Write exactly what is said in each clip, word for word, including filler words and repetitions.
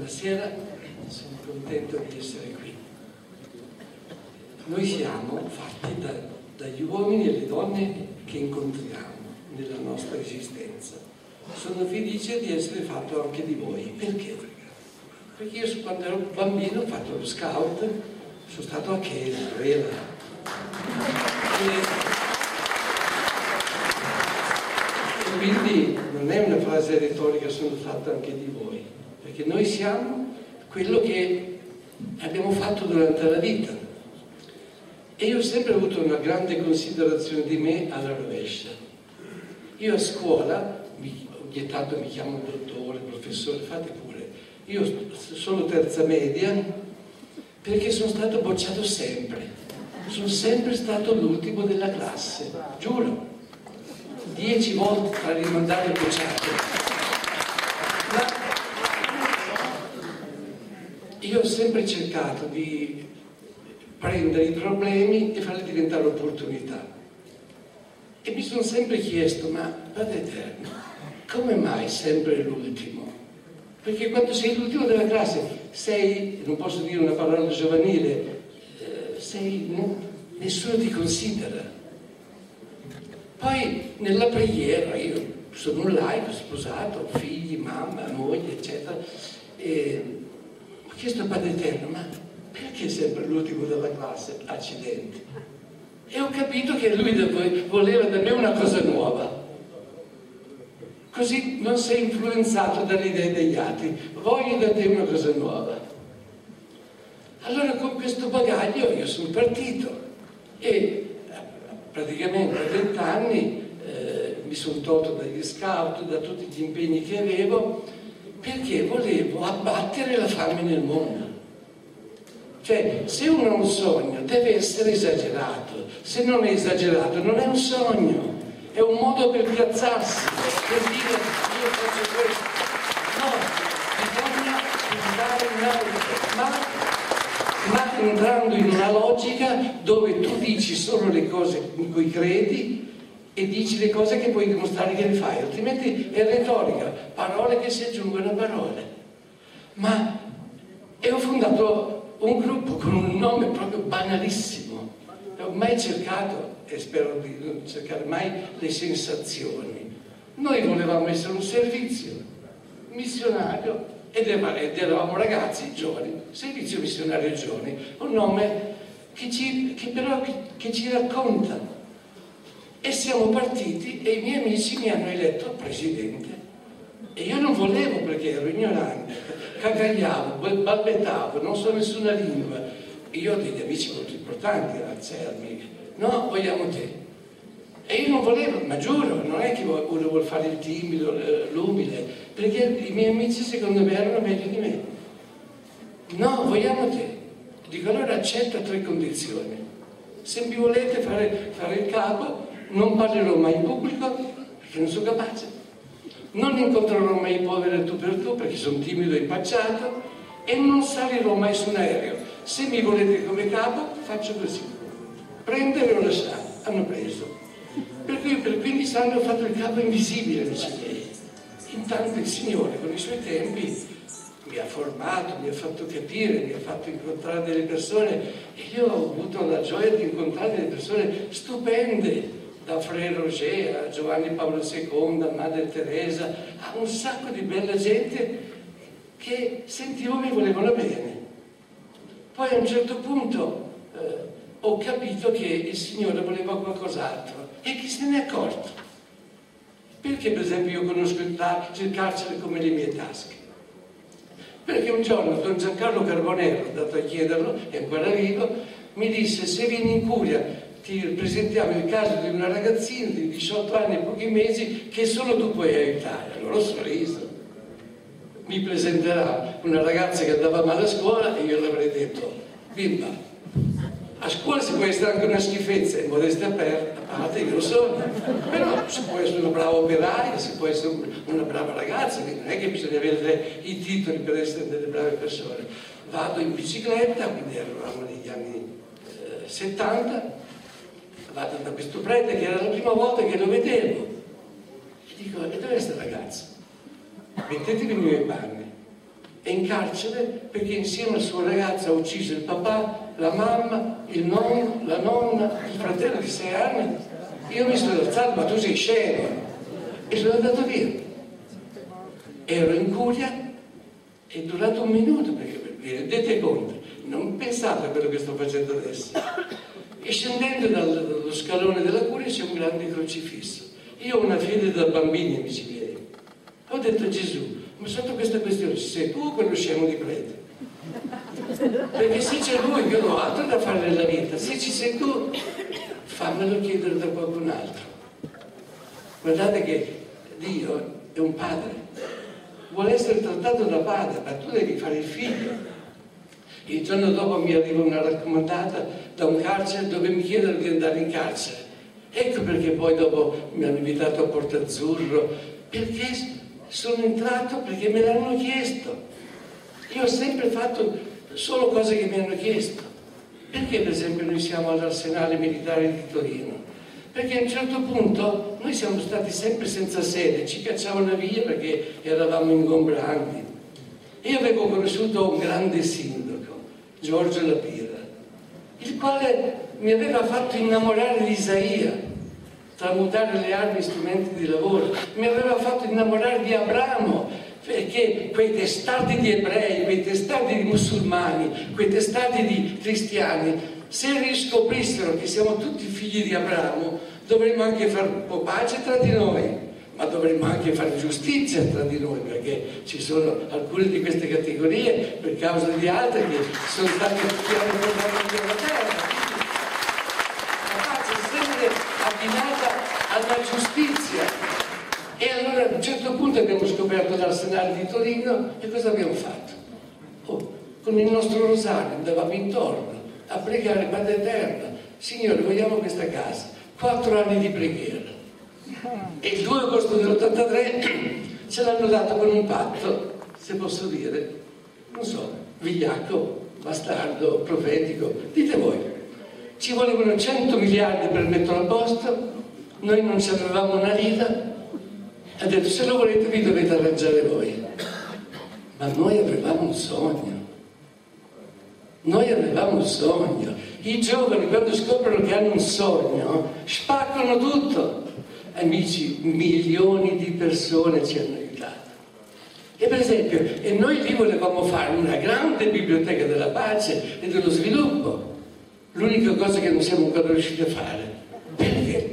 Buonasera, sono contento di essere qui. Noi siamo fatti da, dagli uomini e le donne che incontriamo nella nostra esistenza. Sono felice di essere fatto anche di voi. Perché? Perché io quando ero bambino ho fatto lo scout, sono stato a Chiesa, vera. E quindi non è una frase retorica, sono fatto anche di voi, perché noi siamo quello che abbiamo fatto durante la vita. E io ho sempre avuto una grande considerazione di me alla rovescia. Io a scuola, ogni tanto mi chiamo dottore, professore, fate pure. Io sono terza media perché sono stato bocciato sempre. Sono sempre stato l'ultimo della classe, giuro. Dieci volte tra rimandare bocciato. Ma io ho sempre cercato di prendere i problemi e farli diventare opportunità. E mi sono sempre chiesto, ma Padre Eterno, come mai sempre l'ultimo? Perché quando sei l'ultimo della classe sei, non posso dire una parola giovanile, eh, sei, no? Nessuno ti considera. Poi nella preghiera, io sono un laico, sposato, figli, mamma, moglie, eccetera, e ho chiesto a Padre Eterno, ma perché sempre l'ultimo della classe? Accidenti. E ho capito che lui voleva da me una cosa nuova. Così non sei influenzato dalle idee degli altri. Voglio da te una cosa nuova. Allora con questo bagaglio io sono partito e praticamente a vent'anni eh, mi sono tolto dagli scout, da tutti gli impegni che avevo, perché volevo abbattere la fame nel mondo. Cioè, se uno ha un sogno deve essere esagerato, se non è esagerato non è un sogno, è un modo per piazzarsi, per dire io faccio questo. No, bisogna andare in alto, ma ma entrando in una logica dove tu dici solo le cose in cui credi e dici le cose che puoi dimostrare che le fai, altrimenti è retorica, parole che si aggiungono a parole. Ma e ho fondato un gruppo con un nome proprio banalissimo, non ho mai cercato, e spero di non cercare mai, le sensazioni. Noi volevamo essere un servizio missionario ed eravamo ragazzi giovani, servizio missionario giovani, un nome che, ci, che però che, che ci racconta. E siamo partiti e i miei amici mi hanno eletto presidente e io non volevo perché ero ignorante, cagagliavo, balbettavo, non so nessuna lingua. Io ho degli amici molto importanti a Cermi, no, vogliamo te. E io non volevo, ma giuro, non è che uno vuole fare il timido, l'umile, perché i miei amici secondo me erano meglio di me. No, vogliamo te. Dico, allora accetta tre condizioni. Se mi volete fare, fare il capo, non parlerò mai in pubblico, perché non sono capace. Non incontrerò mai i poveri tu per tu, perché sono timido e impacciato, e non salirò mai su un aereo. Se mi volete come capo, faccio così. Prendere o lasciare. Hanno preso. Per cui per quindici anni ho fatto il capo invisibile, amici miei. Intanto il Signore, con i suoi tempi, mi ha formato, mi ha fatto capire, mi ha fatto incontrare delle persone e io ho avuto la gioia di incontrare delle persone stupende, da Frère Roger a Giovanni Paolo secondo, a Madre Teresa, a un sacco di bella gente che sentivo mi volevano bene. Poi a un certo punto eh, ho capito che il Signore voleva qualcos'altro e chi se ne è accorto? Perché per esempio io conosco il, il carcere come le mie tasche? Perché un giorno Don Giancarlo Carbonero, andato a chiederlo, è ancora vivo, mi disse se vieni in Curia ti presentiamo il caso di una ragazzina di diciotto anni e pochi mesi che solo tu puoi aiutare. Allora ho sorriso. Mi presenterà una ragazza che andava male a scuola e io le avrei detto, bimba, a scuola si può essere anche una schifezza, in modestia aperta, a parte che lo sono, però si può essere una brava operaia, si può essere una brava ragazza, non è che bisogna avere i titoli per essere delle brave persone. Vado in bicicletta, quindi eravamo negli anni eh, settanta, vado da questo prete che era la prima volta che lo vedevo, e dico, e dove è questa ragazza? Mettetevi nei miei panni. è in carcere perché insieme al suo ragazzo ha ucciso il papà, la mamma, il nonno, la nonna, il fratello di sei anni. Io mi sono alzato, ma tu sei scemo, e sono andato via. Ero in curia, è durato un minuto, perché per vi rendete conto, non pensate a quello che sto facendo adesso. E scendendo dal, dallo scalone della curia c'è un grande crocifisso. Io ho una fede da bambini, amici miei. Ho detto a Gesù, ma sotto questa questione ci sei tu o quello scemo di prete? Perché se c'è lui, io non ho altro da fare nella vita. Se ci sei tu, fammelo chiedere da qualcun altro. Guardate che Dio è un padre, vuole essere trattato da padre, ma tu devi fare il figlio. Il giorno dopo mi arriva una raccomandata da un carcere dove mi chiedono di andare in carcere. Ecco perché poi dopo mi hanno invitato a Portazzurro, perché sono entrato perché me l'hanno chiesto. Io ho sempre fatto solo cose che mi hanno chiesto. Perché per esempio noi siamo all'Arsenale Militare di Torino? Perché a un certo punto noi siamo stati sempre senza sede, ci cacciavano via perché eravamo ingombranti. Io avevo conosciuto un grande sindaco, Giorgio La Pira, il quale mi aveva fatto innamorare di Isaia, tramutare le armi in strumenti di lavoro, mi aveva fatto innamorare di Abramo, perché quei testardi di ebrei, quei testardi di musulmani, quei testardi di cristiani, se riscoprissero che siamo tutti figli di Abramo, dovremmo anche fare un po' pace tra di noi, ma dovremmo anche fare giustizia tra di noi, perché ci sono alcune di queste categorie, per causa di altre, che sono state tirate fuori dalla terra. La pace è sempre abbinata alla giustizia. E allora a un certo punto abbiamo scoperto l'Arsenale di Torino e cosa abbiamo fatto? Oh, con il nostro rosario andavamo intorno a pregare Padre Eterno, Signore, vogliamo questa casa. Quattro anni di preghiera. E il due agosto dell'ottantatré ce l'hanno dato con un patto, se posso dire, non so, vigliacco, bastardo, profetico, dite voi. Ci volevano cento miliardi per metterlo a posto, noi non ci avevamo una lira. Ha detto, se lo volete vi dovete arrangiare voi. Ma noi avevamo un sogno. Noi avevamo un sogno. I giovani, quando scoprono che hanno un sogno, spaccano tutto. Amici, milioni di persone ci hanno aiutato. E per esempio, e noi lì volevamo fare una grande biblioteca della pace e dello sviluppo. L'unica cosa che non siamo ancora riusciti a fare. Perché?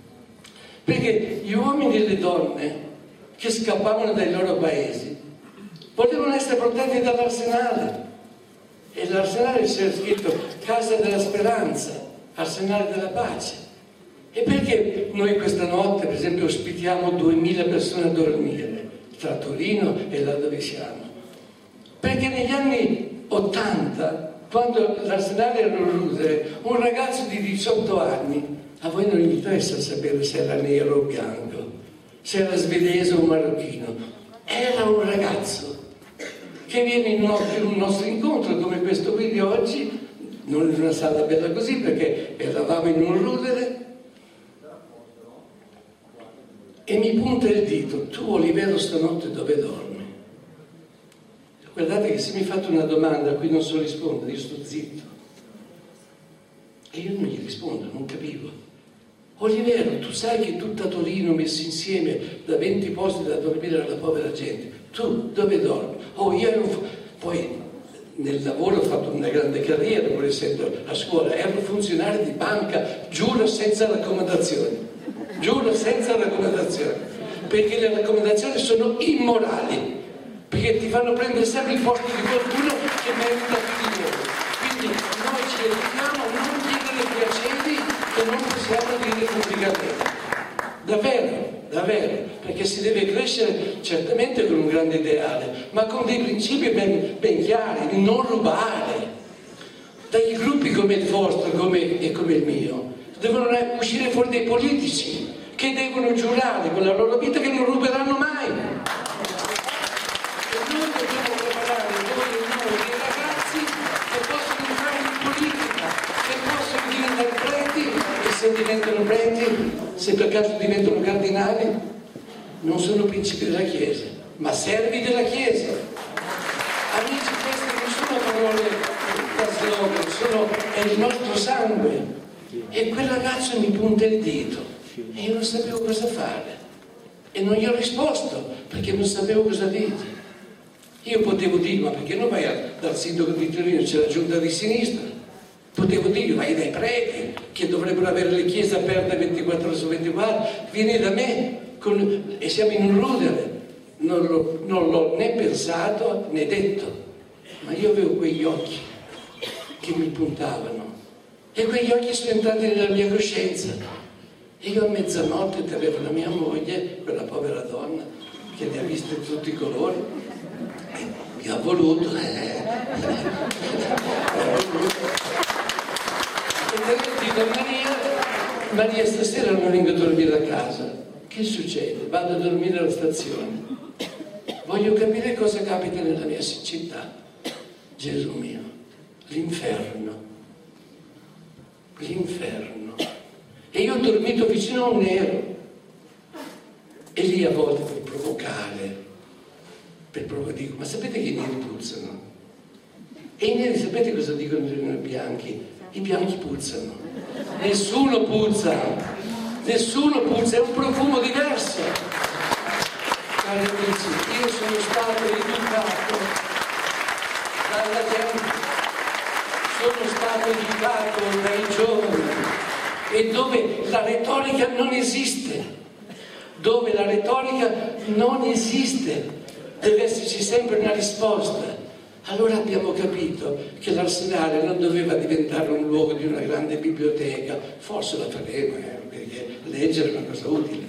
Perché gli uomini e le donne che scappavano dai loro paesi volevano essere portati dall'Arsenale. E l'Arsenale c'era scritto Casa della Speranza, Arsenale della Pace. E perché noi questa notte, per esempio, ospitiamo duemila persone a dormire tra Torino e là dove siamo? Perché negli anni ottanta, quando l'Arsenale era in Rudere, un ragazzo di diciotto anni, a voi non interessa sapere se era nero o bianco, se era svedese o marocchino, era un ragazzo che viene in un nostro incontro come questo qui di oggi, non in una sala bella così perché eravamo in un Rudere, e mi punta il dito, tu Olivero stanotte dove dormi? Guardate che se mi fate una domanda a cui non so rispondere, io sto zitto. E io non gli rispondo, non capivo. Olivero, tu sai che tutta Torino messa insieme da venti posti da dormire alla povera gente, tu dove dormi? Oh, io ero... Poi nel lavoro ho fatto una grande carriera, pur essendo a scuola, ero funzionario di banca, giuro senza raccomandazioni. Giuro senza raccomandazioni, perché le raccomandazioni sono immorali, perché ti fanno prendere sempre il posto di qualcuno che merita più di noi. Quindi noi ci educhiamo a non chiedere piaceri che non possiamo dire pubblicamente. Davvero, davvero, perché si deve crescere certamente con un grande ideale, ma con dei principi ben, ben chiari, non rubare. Dai gruppi come il vostro come, e come il mio devono uscire fuori dei politici che devono giurare con la loro vita che non ruberanno mai. E noi dobbiamo preparare voi e noi dei ragazzi che possono entrare in politica, che possono diventare preti, e se diventano preti, se per caso diventano cardinali, non sono principi della Chiesa, ma servi della Chiesa. sono, sono, è il nostro sangue. E quel ragazzo mi punta il dito e io non sapevo cosa fare e non gli ho risposto perché non sapevo cosa dire. Io potevo dire, ma perché non vai dal sindaco di Torino, c'è la giunta di sinistra? Potevo dire, vai dai preti che dovrebbero avere le chiese aperte ventiquattro ore su ventiquattro, vieni da me con... e siamo in un rudere. Non l'ho, non l'ho né pensato né detto, ma io avevo quegli occhi che mi puntavano e quegli occhi sono entrati nella mia coscienza e io a mezzanotte telefono a mia moglie, quella povera donna che ne ha viste tutti i colori, e mi ha voluto eh. E dico a Maria, Maria stasera non vengo a dormire a casa, che succede? Vado a dormire alla stazione, voglio capire cosa capita nella mia città. Gesù mio, l'inferno, l'inferno. E io ho dormito vicino a un nero. E lì a volte per provocare, per provocare, dico, ma sapete che i neri puzzano? E i neri sapete cosa dicono i bianchi? I bianchi puzzano. Nessuno puzza, nessuno puzza, è un profumo diverso. Cari amici, io sono stato educato dalla gente, sono stato educato dai giovani, e dove la retorica non esiste, dove la retorica non esiste, deve esserci sempre una risposta. Allora abbiamo capito che l'Arsenale non doveva diventare un luogo di una grande biblioteca, forse la faremo, eh, perché leggere è una cosa utile,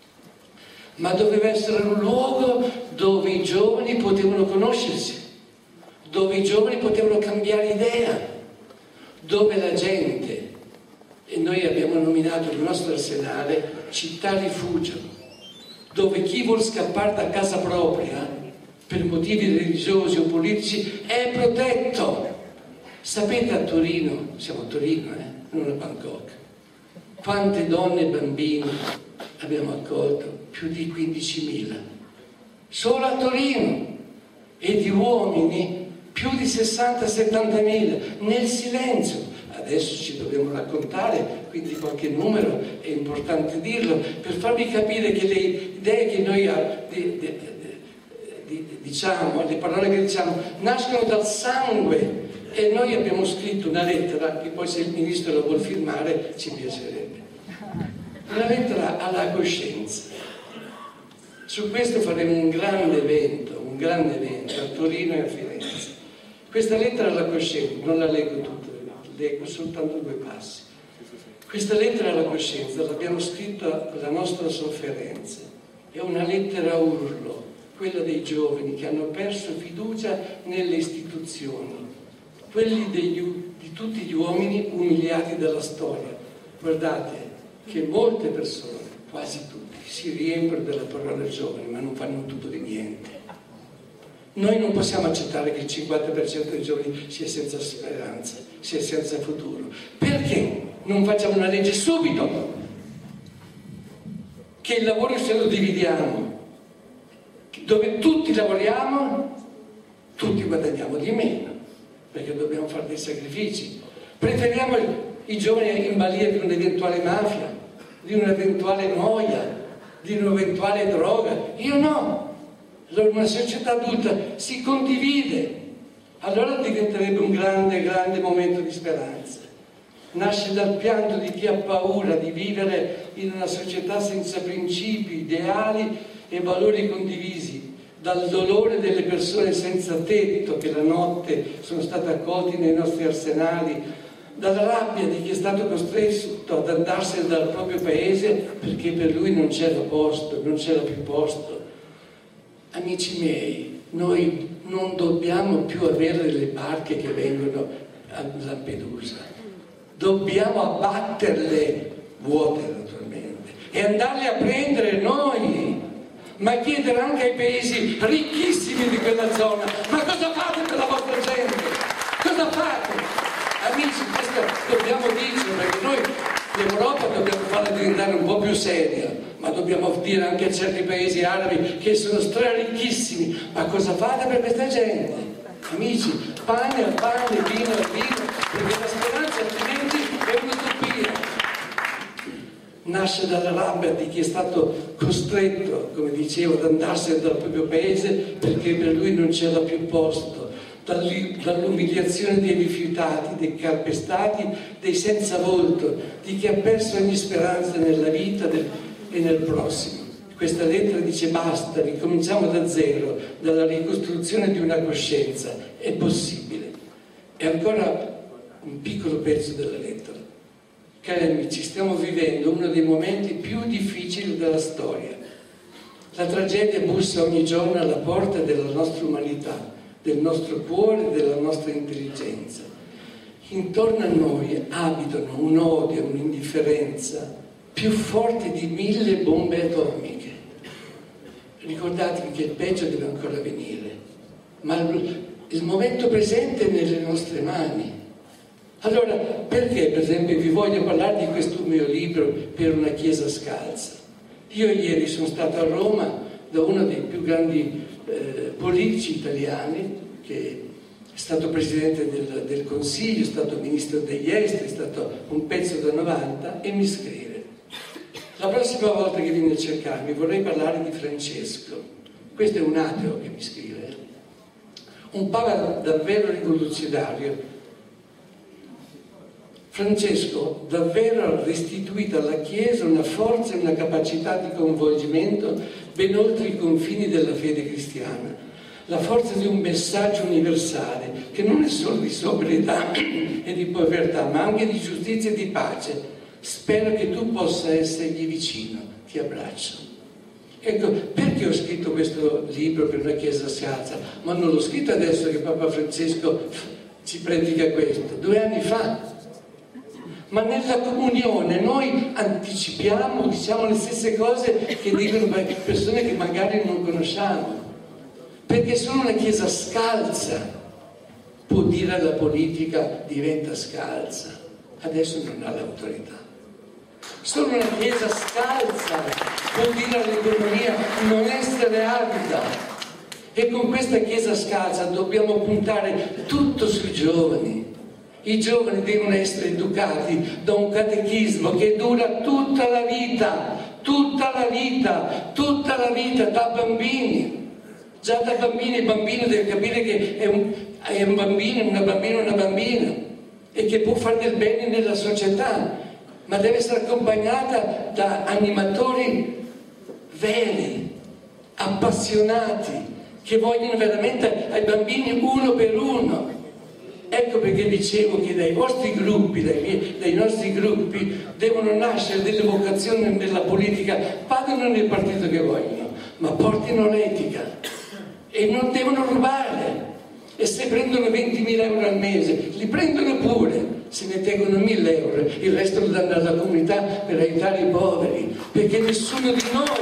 ma doveva essere un luogo dove i giovani potevano conoscersi, dove i giovani potevano cambiare idea, dove la gente, e noi abbiamo nominato il nostro Arsenale città rifugio, dove chi vuol scappare da casa propria per motivi religiosi o politici è protetto. Sapete, a Torino, siamo a Torino, eh, non a Bangkok, quante donne e bambini abbiamo accolto? Più di quindicimila solo a Torino, e di uomini più di sessanta settantamila nel silenzio. Adesso ci dobbiamo raccontare, quindi qualche numero è importante dirlo per farvi capire che le idee che noi di, di, di, diciamo, le parole che diciamo nascono dal sangue. E noi abbiamo scritto una lettera che poi, se il ministro la vuol firmare, ci piacerebbe, una lettera alla coscienza. Su questo faremo un grande evento, un grande evento a Torino e a Firenze. Questa lettera alla coscienza, non la leggo tutta, leggo soltanto due passi. Questa lettera alla coscienza l'abbiamo scritta con la nostra sofferenza. È una lettera a urlo, quella dei giovani che hanno perso fiducia nelle istituzioni, quelli degli, di tutti gli uomini umiliati dalla storia. Guardate che molte persone, quasi tutti, si riempiono della parola giovani, ma non fanno tutto di niente. Noi non possiamo accettare che il cinquanta per cento dei giovani sia senza speranza, sia senza futuro. Perché non facciamo una legge subito? Che il lavoro se lo dividiamo, dove tutti lavoriamo, tutti guadagniamo di meno, perché dobbiamo fare dei sacrifici. Preferiamo i giovani in balia di un'eventuale mafia, di un'eventuale noia, di un'eventuale droga. Io no. Allora una società adulta si condivide, allora diventerebbe un grande, grande momento di speranza. Nasce dal pianto di chi ha paura di vivere in una società senza principi, ideali e valori condivisi, dal dolore delle persone senza tetto che la notte sono state accolti nei nostri arsenali, dalla rabbia di chi è stato costretto ad andarsene dal proprio paese perché per lui non c'era posto, non c'era più posto. Amici miei, noi non dobbiamo più avere le barche che vengono a Lampedusa, dobbiamo abbatterle, vuote naturalmente, e andarle a prendere noi, ma chiedere anche ai paesi ricchissimi di quella zona: ma cosa fate per la vostra gente? Cosa fate? Amici, questo dobbiamo dircelo, perché noi l'Europa dobbiamo farla diventare un po' più seria, ma dobbiamo dire anche a certi paesi arabi che sono straricchissimi: ma cosa fate per questa gente? Amici, pane al pane, vino al vino, nasce dalla rabbia di chi è stato costretto, come dicevo, ad andarsene dal proprio paese perché per lui non c'era più posto, dall'umiliazione dei rifiutati, dei calpestati, dei senza volto, di chi ha perso ogni speranza nella vita e nel prossimo. Questa lettera dice basta, ricominciamo da zero, dalla ricostruzione di una coscienza, è possibile. E ancora un piccolo pezzo della lettera. Cari amici, stiamo vivendo uno dei momenti più difficili della storia. La tragedia bussa ogni giorno alla porta della nostra umanità, del nostro cuore e della nostra intelligenza. Intorno a noi abitano un odio, un'indifferenza più forte di mille bombe atomiche. Ricordatevi che il peggio deve ancora venire, ma il momento presente è nelle nostre mani. Allora, perché per esempio vi voglio parlare di questo mio libro Per una Chiesa scalza? Io ieri sono stato a Roma da uno dei più grandi eh, politici italiani, che è stato presidente del, del Consiglio, è stato ministro degli esteri, è stato un pezzo da novanta, e mi scrive: la prossima volta che vieni a cercarmi vorrei parlare di Francesco. Questo è un ateo che mi scrive, un papa davvero rivoluzionario. Francesco davvero ha restituito alla Chiesa una forza e una capacità di coinvolgimento ben oltre i confini della fede cristiana, la forza di un messaggio universale che non è solo di sobrietà e di povertà, ma anche di giustizia e di pace. Spero che tu possa essergli vicino, ti abbraccio. Ecco, perché ho scritto questo libro Per una Chiesa scalza? Ma non l'ho scritto adesso che Papa Francesco ci predica questo, due anni fa. Ma nella comunione noi anticipiamo, diciamo le stesse cose che dicono persone che magari non conosciamo, perché solo una Chiesa scalza può dire alla politica diventa scalza, adesso non ha l'autorità. Solo una Chiesa scalza può dire all'economia non essere arida, e con questa Chiesa scalza dobbiamo puntare tutto sui giovani. I giovani devono essere educati da un catechismo che dura tutta la vita, tutta la vita, tutta la vita, da bambini. Già da bambini il bambino deve capire che è un, è un bambino, una bambina, una bambina, e che può fare del bene nella società, ma deve essere accompagnata da animatori veri, appassionati, che vogliono veramente ai bambini uno per uno. Ecco perché dicevo che dai vostri gruppi, dai, miei, dai nostri gruppi, devono nascere delle vocazioni nella politica, vadano nel partito che vogliono, ma portino l'etica e non devono rubare. E se prendono ventimila euro al mese, li prendono pure, se ne tengono mille euro, il resto lo danno alla comunità per aiutare i poveri, perché nessuno di noi,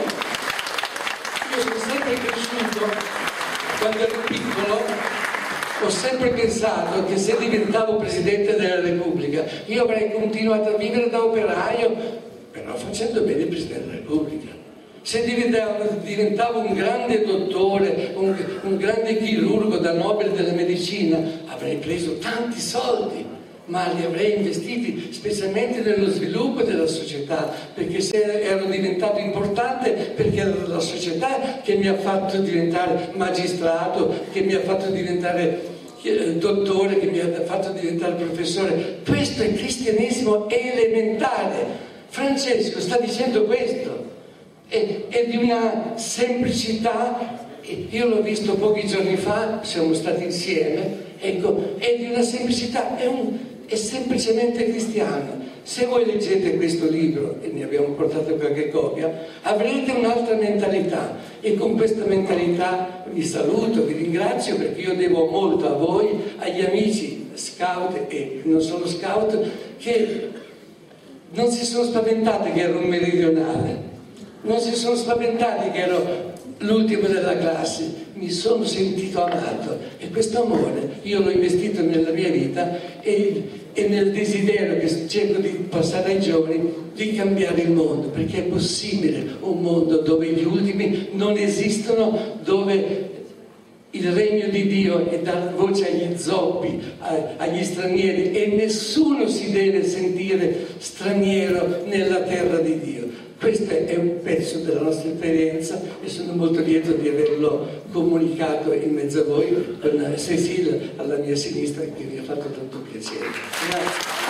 io sono sempre cresciuto, quando ero piccolo, ho sempre pensato che se diventavo Presidente della Repubblica io avrei continuato a vivere da operaio, però facendo bene il Presidente della Repubblica. Se diventavo, diventavo un grande dottore, un, un grande chirurgo da Nobel della medicina, avrei preso tanti soldi, ma li avrei investiti specialmente nello sviluppo della società, perché se ero diventato importante, perché era la società che mi ha fatto diventare magistrato, che mi ha fatto diventare dottore, che mi ha fatto diventare professore. Questo è il cristianesimo elementare. Francesco sta dicendo questo, è, è di una semplicità. Io l'ho visto pochi giorni fa, siamo stati insieme, ecco, è di una semplicità, è, un, è semplicemente cristiano. Se voi leggete questo libro, e ne abbiamo portato qualche copia, avrete un'altra mentalità, e con questa mentalità vi saluto, vi ringrazio, perché io devo molto a voi, agli amici scout e non solo scout, che non si sono spaventati che ero un meridionale, non si sono spaventati che ero l'ultimo della classe, mi sono sentito amato, e questo amore io l'ho investito nella mia vita e, e nel desiderio che cerco di passare ai giovani di cambiare il mondo, perché è possibile un mondo dove gli ultimi non esistono, dove il regno di Dio è dar voce agli zoppi, agli stranieri, e nessuno si deve sentire straniero nella terra di Dio. Questo è un pezzo della nostra esperienza e sono molto lieto di averlo comunicato in mezzo a voi con Cécile alla mia sinistra, che mi ha fatto tanto piacere. Grazie.